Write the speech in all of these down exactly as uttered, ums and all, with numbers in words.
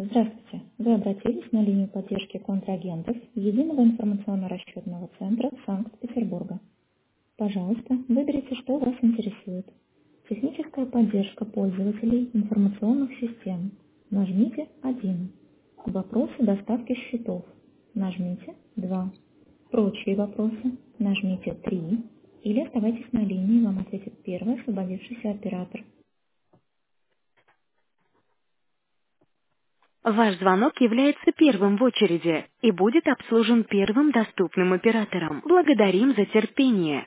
Здравствуйте. Вы обратились на линию поддержки контрагентов Единого информационно-расчетного центра Санкт-Петербурга. Пожалуйста, выберите, что вас интересует. Техническая поддержка пользователей информационных систем. Нажмите один. Вопросы доставки счетов. Нажмите два. Прочие вопросы. Нажмите три. Или оставайтесь на линии, вам ответит первый освободившийся оператор. Ваш звонок является первым в очереди и будет обслужен первым доступным оператором. Благодарим за терпение.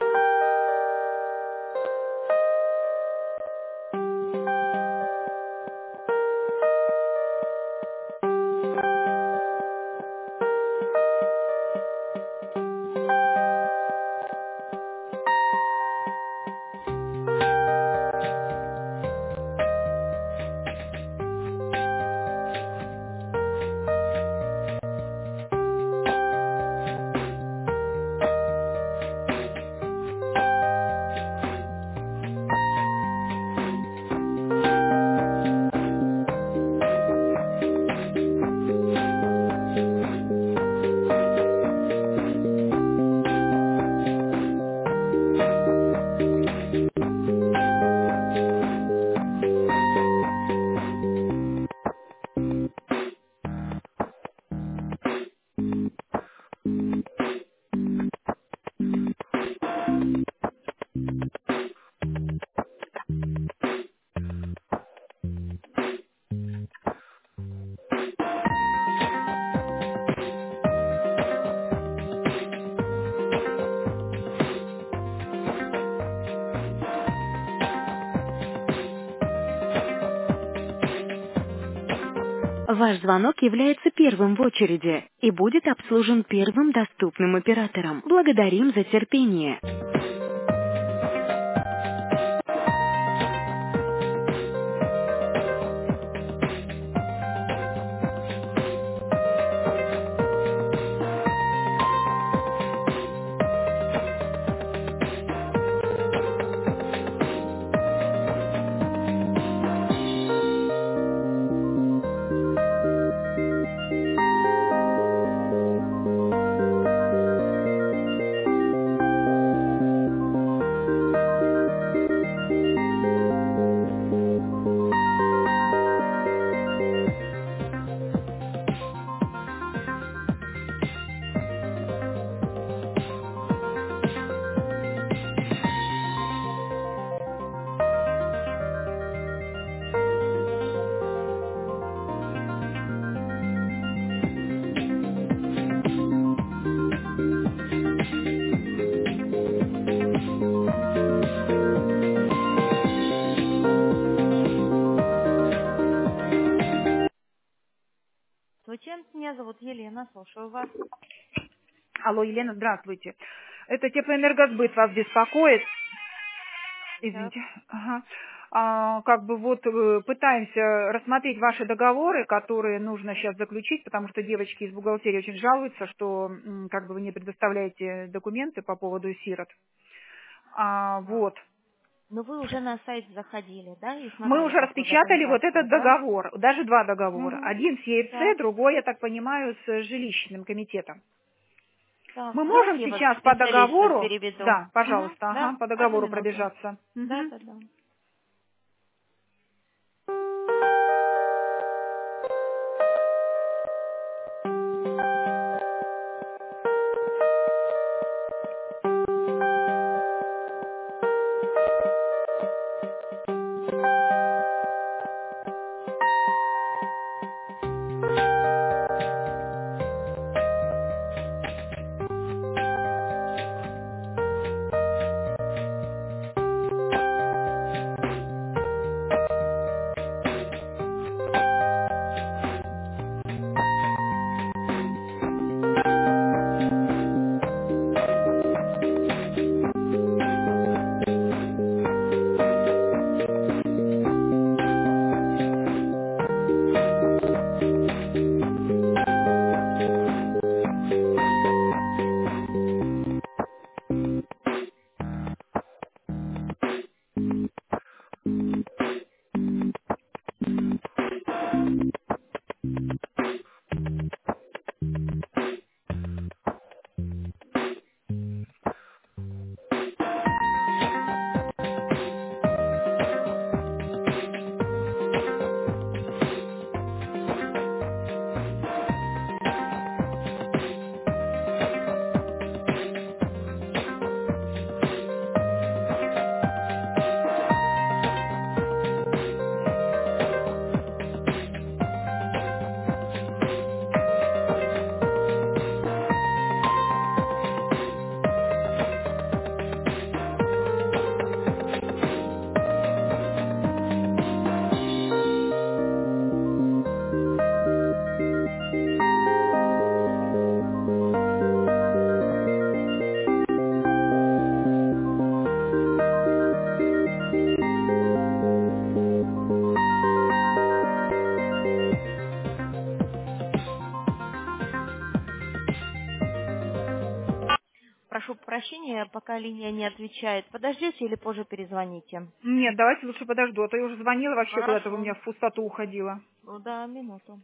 Ваш звонок является первым в очереди и будет обслужен первым доступным оператором. Благодарим за терпение. Здравствуйте, меня зовут Елена, слушаю вас. Алло, Елена, здравствуйте. Это теплоэнергосбыт вас беспокоит? Так. Извините. Ага. А, как бы вот э, пытаемся рассмотреть ваши договоры, которые нужно сейчас заключить, потому что девочки из бухгалтерии очень жалуются, что м, как бы вы не предоставляете документы по поводу сирот. А, вот. Ну, вы уже на сайт заходили, да, и Мы смотрели уже такую распечатали вот документацию, этот да? договор, даже два договора. Угу. Один с ЕРЦ, Так, другой, я так понимаю, с жилищным комитетом. так. Мы можем Давайте я вас к сейчас по специалисту договору, переведу. да, Угу. пожалуйста, ага, Да, по одну договору минуту. пробежаться. Да, Мгм. да, да. прошу прощения, пока линия не отвечает. Подождете или позже перезвоните? Нет, давайте лучше подожду, а то я уже звонила вообще, Хорошо. куда-то у меня в пустоту уходила. Ну да, минуту.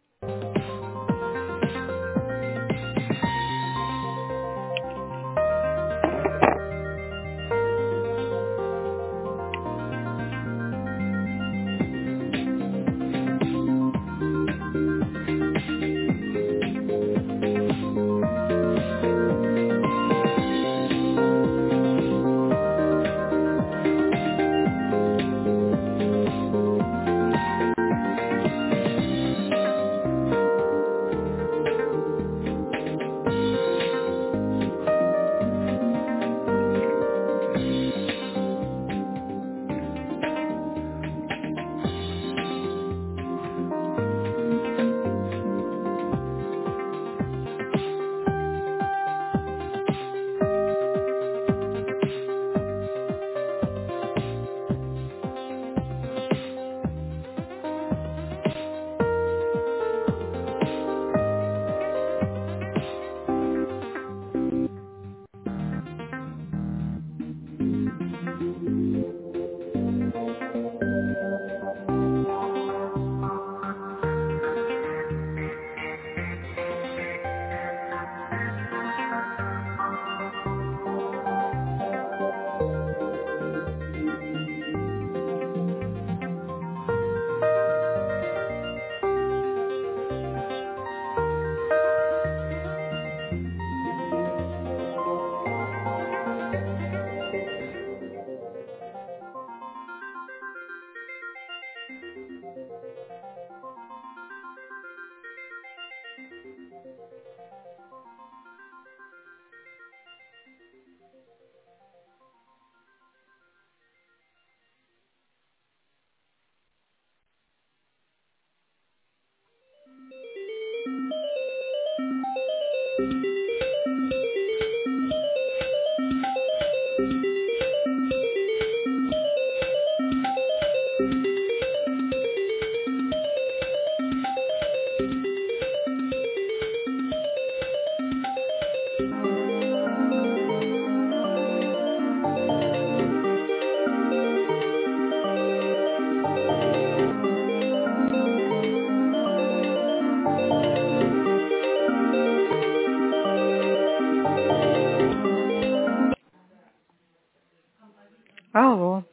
Алло.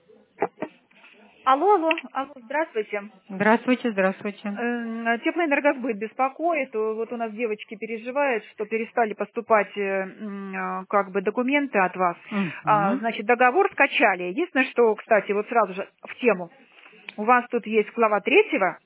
Алло, алло, алло, здравствуйте. Здравствуйте, здравствуйте. Э, Теплоэнергосбыт беспокоит. Вот у нас девочки переживают, что перестали поступать э, м, э, как бы документы от вас. А, Мгм. Значит, договор скачали. Единственное, что, кстати, вот сразу же в тему. У вас тут есть глава третьего,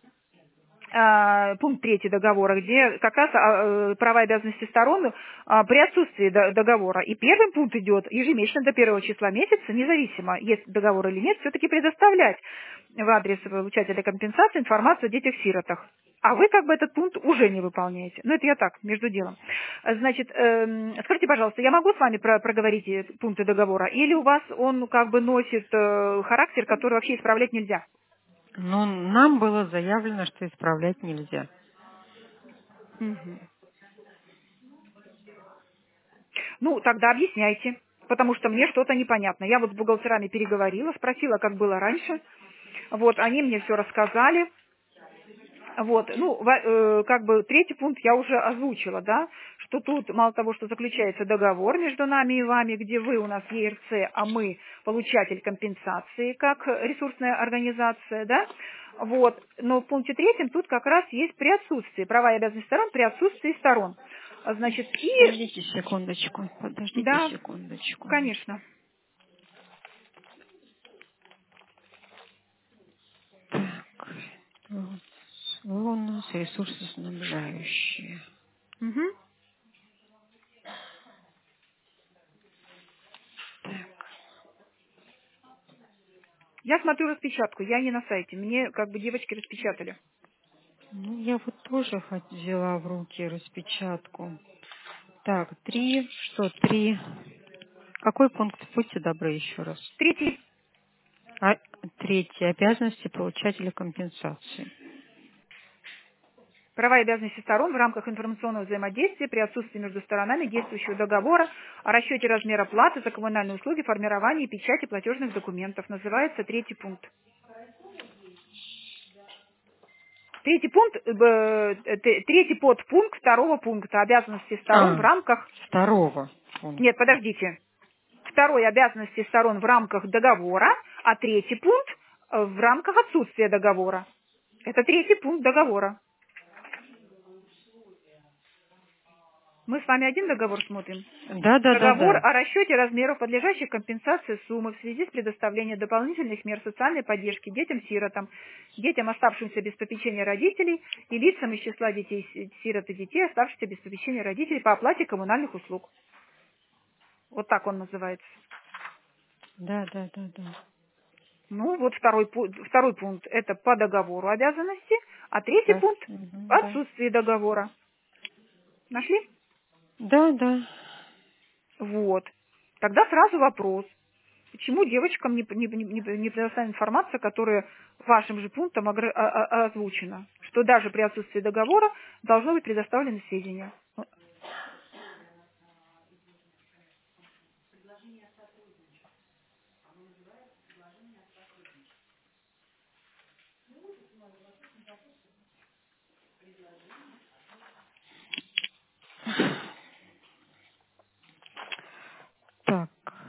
а, пункт третий договора, где как раз а, э, права и обязанности сторон а, при отсутствии до- договора. И первый пункт идет ежемесячно до первого числа месяца, независимо, есть договор или нет, все-таки предоставлять в адрес получателя компенсации информацию о детях-сиротах. А вы как бы этот пункт уже не выполняете. Ну, это я так, между делом. Значит, эм, скажите, пожалуйста, я могу с вами про- проговорить эти пункты договора? Или у вас он как бы носит э, характер, который вообще исправлять нельзя? Ну, нам было заявлено, что исправлять нельзя. Мгм. Ну, тогда объясняйте, потому что мне что-то непонятно. Я вот с бухгалтерами переговорила, спросила, как было раньше. Вот, они мне все рассказали. Вот, ну, во- э, как бы третий пункт я уже озвучила, да, что тут мало того, что заключается договор между нами и вами, где вы у нас Е Р Ц, а мы получатель компенсации как ресурсная организация, да, вот, но в пункте третьем тут как раз есть при отсутствии, права и обязанности сторон при отсутствии сторон. А, Значит, и, Подождите секундочку, подождите да, секундочку. конечно. Так, вот, у нас ресурсоснабжающие. Мгм. Я смотрю распечатку, я не на сайте, мне как бы девочки распечатали. Ну, я вот тоже хоть взяла в руки распечатку. Так, три, что, три. Какой пункт? Будьте добры еще раз. Третий. А, третье. Обязанности получателя компенсации. Права и обязанности сторон в рамках информационного взаимодействия при отсутствии между сторонами действующего договора о расчете размера платы за коммунальные услуги, формировании и печати платежных документов. Называется третий пункт. Третий пункт, э, третий подпункт второго пункта. Обязанности сторон А, в рамках... второго пункта. Нет, подождите. Второй обязанности сторон в рамках договора, а третий пункт э, в рамках отсутствия договора. Это третий пункт договора. Мы с вами один договор смотрим. Да, да, да, Договор да. о расчете размеров, подлежащих компенсации суммы в связи с предоставлением дополнительных мер социальной поддержки детям-сиротам, детям, оставшимся без попечения родителей, и лицам из числа детей-сирот и детей, оставшихся без попечения родителей по оплате коммунальных услуг. Вот так он называется. Да, да, да, да. Ну, вот второй, второй пункт – это по договору обязанности, а третий Раз. пункт Угу, – да. отсутствие договора. Нашли? Да, да. Вот. Тогда сразу вопрос. Почему девочкам не, не, не, не предоставлена информация, которая вашим же пунктом огр- о- о- озвучена? Что даже при отсутствии договора должно быть предоставлено сведения. Так.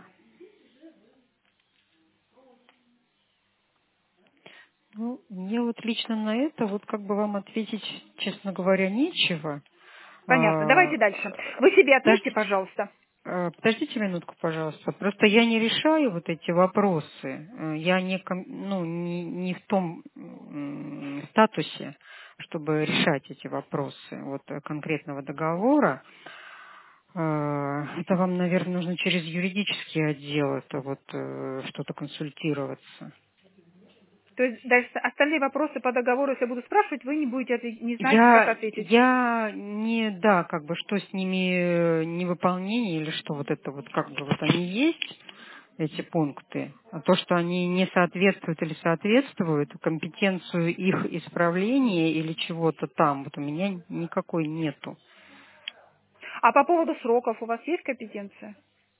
Ну, мне вот лично на это вот как бы вам ответить, честно говоря, нечего. Понятно. А, Давайте дальше. Вы себе отметьте, Подождите, пожалуйста. э, подождите минутку, пожалуйста. Просто я не решаю вот эти вопросы. Э, Я не, ком- ну, не, не в том м, статусе, чтобы решать эти вопросы вот, э, конкретного договора. Э, Это вам, наверное, нужно через юридический отдел это вот э, что-то консультироваться. То есть дальше остальные вопросы по договору, если я буду спрашивать, вы не будете ответ- не знаете, как Я, ответить. я не, да, как бы, что с ними э, невыполнение или что вот это вот, как бы, вот они есть, эти пункты, а то, что они не соответствуют или соответствуют, компетенцию их исправления или чего-то там, вот у меня никакой нету. А по поводу сроков у вас есть компетенция?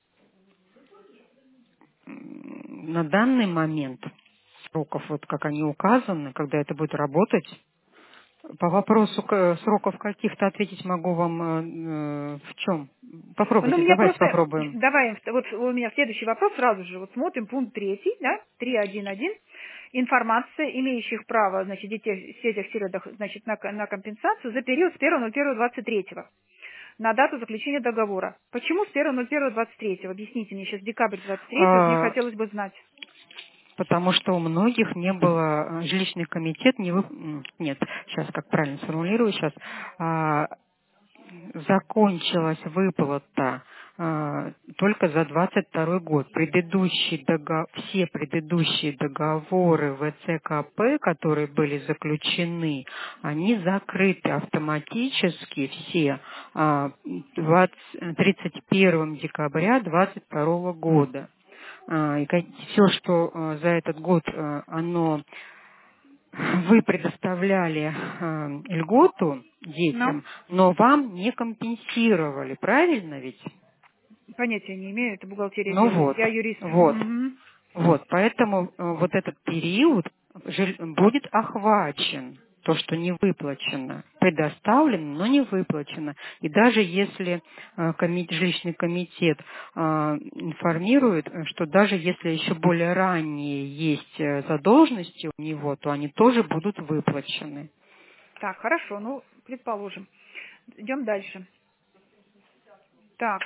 М, На данный момент сроков, вот как они указаны, когда это будет работать, по вопросу к- сроков каких-то ответить могу вам э, э, в чем? Ну, Попробуйте, мне давайте просто, попробуем. давай, вот у меня следующий вопрос сразу же. Вот смотрим пункт третий, да, три один один. Информация, имеющих право, значит, детей в сетях сиротах, значит, на, на компенсацию за период с первого ноль первого двадцать третьего на дату заключения договора. Почему с первого ноль первого двадцать третьего? Объясните мне, сейчас декабрь двадцать третьего, вот мне А, хотелось бы знать. Потому что у многих не было, э, жилищный комитет не вы... м, нет, сейчас как правильно сформулирую, сейчас а, закончилась выплата а, только за двадцать второй год. Предыдущий дого- все предыдущие договоры вэ цэ ка пэ, которые были заключены, они закрыты автоматически все а, двадцать тридцать первого декабря двадцать второго года. А, И все, что а, за этот год а, оно вы предоставляли э, льготу Ну, детям, но вам не компенсировали, правильно ведь? понятия не имею, это бухгалтерия Ну делает. вот, Я юрист. вот, Мгм. вот, поэтому э, вот этот период жи- будет охвачен. То, что не выплачено, предоставлено, но не выплачено. И даже если э, коми- жилищный комитет э, информирует, э, что даже если еще более ранние есть э, задолженности у него, то они тоже будут выплачены. Так, хорошо, ну, предположим. Идем дальше. Так,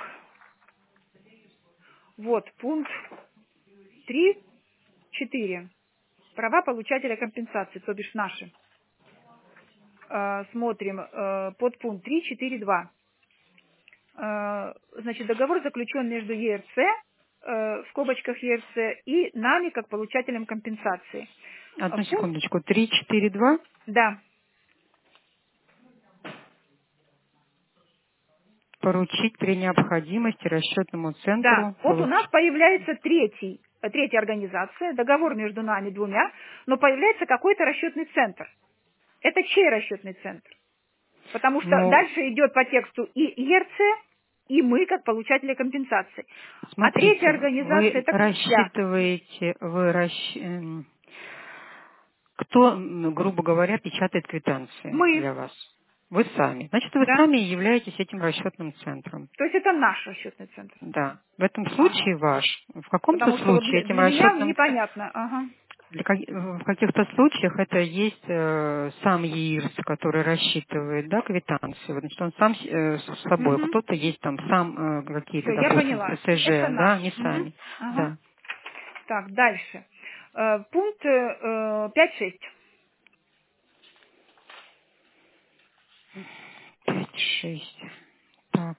вот пункт три четыре. Права получателя компенсации, то бишь наши. Э, смотрим э, подпункт три четыре два. Э, значит, договор заключен между е эр цэ, э, в скобочках е эр цэ, и нами, как получателем компенсации. Э, Одну Пункт, секундочку. Три, четыре, два. да, Поручить при необходимости расчетному да. центру Вот у нас получить. появляется третий, э, третья организация, договор между нами двумя, но появляется какой-то расчетный центр. Это чей расчетный центр? Потому что Ну, дальше идет по тексту и ЕРЦ, и мы, как получатели компенсации. А третья смотрите, организация – вы это КСЯ. рассчитываете, вы расщ... эм, кто, м, грубо говоря, печатает квитанции Мы, для вас? Вы сами. Значит, вы да? сами являетесь этим расчетным центром. То есть это наш расчетный центр. Да. В этом Ага. случае ваш, в каком-то Потому что вот случае для, этим для меня расчетным центром, непонятно. Ага. для ка- в каких-то случаях это есть э, сам ЕИРС, который рассчитывает, да, квитанции. Вот, значит, он сам с э, с собой. Угу. Кто-то есть там сам э, какие-то, Все, я допустим, поняла. ССЖ, Это да, наш. они Угу. сами. Ага. Да. Так, дальше. Э, пункт э, пять шесть. Пять, шесть. Так.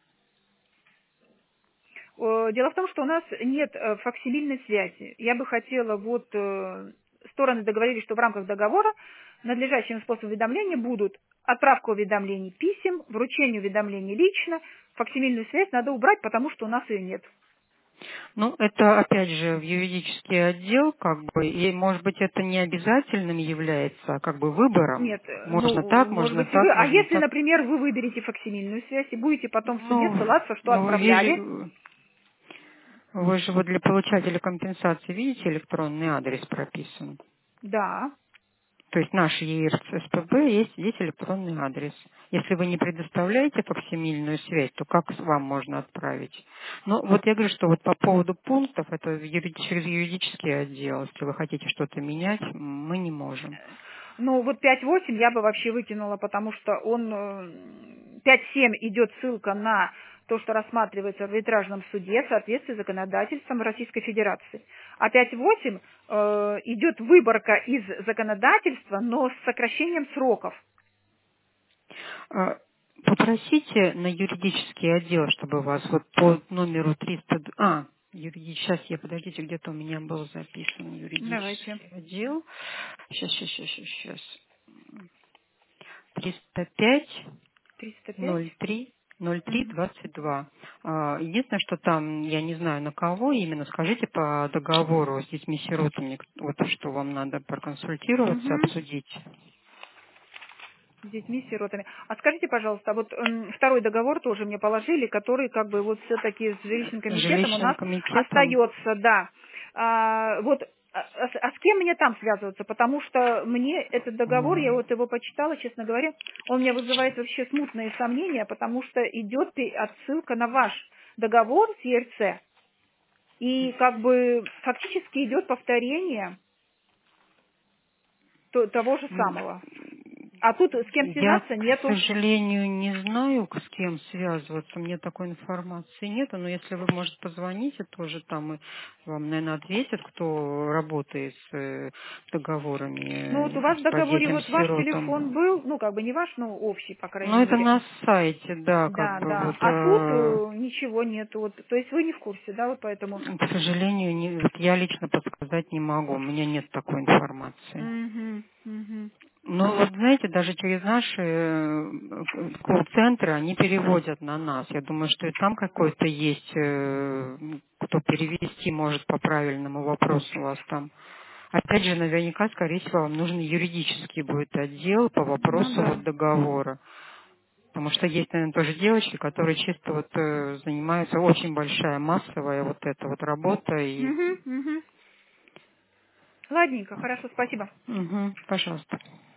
Э, Дело в том, что у нас нет э, факсимильной связи. Я бы хотела, вот э, стороны договорились, что в рамках договора надлежащим способом уведомления будут отправка уведомлений писем, вручение уведомлений лично. Факсимильную связь надо убрать, потому что у нас ее нет. Ну, это, опять же, в юридический отдел, как бы, и, может быть, это не обязательным является, а как бы выбором. Нет, э, Можно ну, так, может можно быть, и вы. так, А можно если, так. например, вы выберете факсимильную связь и будете потом в суде Ну, ссылаться, что ну, вы, отправляли? вижу- вы же вот для получателя компенсации видите, электронный адрес прописан. Да. То есть наш ЕИРС СПБ есть, есть электронный адрес. Если вы не предоставляете факсимильную связь, то как с- вам можно отправить? Ну, вот я говорю, что вот по поводу пунктов, это юри- через юридический отдел, если вы хотите что-то менять, м, мы не можем. Ну, вот пять восемь я бы вообще выкинула, потому что он э, пять семь идет ссылка на то, что рассматривается в арбитражном суде в соответствии с законодательством Российской Федерации. А пять восемь э, идет выборка из законодательства, но с сокращением сроков. А, Попросите на юридический отдел, чтобы вас вот по номеру триста... д- А, юриди- сейчас я, подождите, где-то у меня был записан Давайте. юридический отдел. Сейчас, сейчас, сейчас, сейчас. триста пять триста пять. ноль три ноль три Мгм. двадцать два. А, Единственное, что там, я не знаю на кого именно, скажите по договору с детьми-сиротами, вот что вам надо проконсультироваться, Мгм. обсудить. С детьми, сиротами. А скажите, пожалуйста, а вот м, второй договор тоже мне положили, который как бы вот все-таки с жилищным С комитетом у жилищным нас комитетом. остается, да. А, вот, а, а с а с кем мне там связываться? Потому что мне этот договор, я М, вот его почитала, честно говоря, он меня вызывает вообще смутные сомнения, потому что идет пе- отсылка на ваш договор с ЕРЦ, и как бы фактически идет повторение то- того же м, самого. А тут с кем Я, связаться к нету. сожалению, не знаю, с кем связываться. Мне такой информации нету. Но если вы, может, позвоните тоже там, и вам, наверное, ответят, кто работает с э, Ну вот у договорами вас э, в по договоре вот ваш телефон детям-сиротам. был, ну как бы не ваш, но общий, по крайней Ну, это мере. на сайте, да, как Да, бы да. вот. А тут э, э, ничего нету. Вот, то есть вы не в курсе, да, вот поэтому. К сожалению, не- вот я лично подсказать не могу. У меня нет такой информации. Угу, угу. Ну, вот знаете, даже через наши э, колл-центры они переводят на нас. Я думаю, что и там какой-то есть, э, кто перевести может по правильному вопросу у вас там. Опять же, наверняка, скорее всего, вам нужен юридический будет отдел по Ну вопросу да. вот договора. Потому что есть, наверное, тоже девочки, которые чисто вот э, занимаются, очень большая массовая вот эта вот работа. И... Угу, угу. Ладненько, хорошо, спасибо. Мгм, пожалуйста.